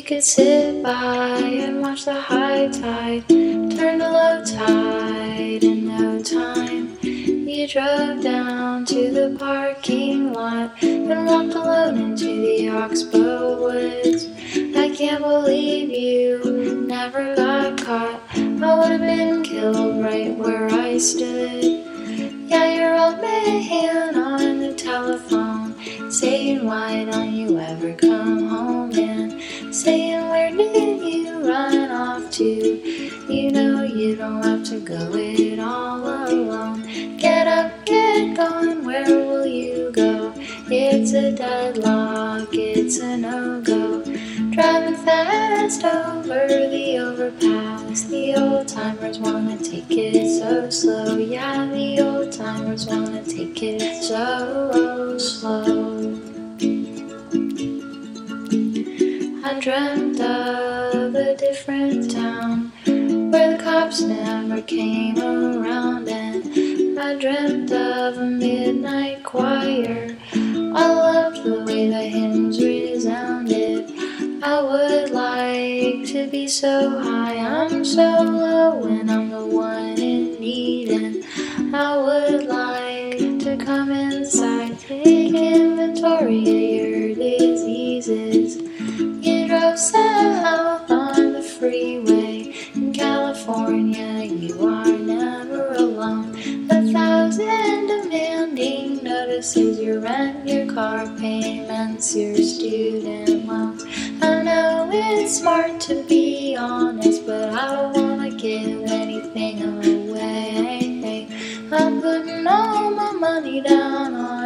could sit by and watch the high tide turn to low tide in no time. You drove down to the parking lot and walked alone into the Oxbow woods. I can't believe you never got caught. I would have been killed right where I stood. Yeah, your old man on the telephone saying, why don't you ever come home? And saying, where did you run off to? You know you don't have to go it all alone. Get up, get going, where will you go? It's a deadlock, it's a no-go. Driving fast over the overpass. The old timers wanna take it so slow. Yeah, the old timers wanna take it so slow. I dreamt of a different town where the cops never came around, and I dreamt of a midnight choir. I loved the way the hymns resounded. I would like to be so high, I'm so low when I'm the one in need, and I would like to come inside, take inventory of your diseases. You drove south on the freeway in California, you are never alone. 1,000 demanding notices, your rent, your car payments, your student loans. I know it's smart to be honest, but I don't wanna give anything away. I'm putting all my money down on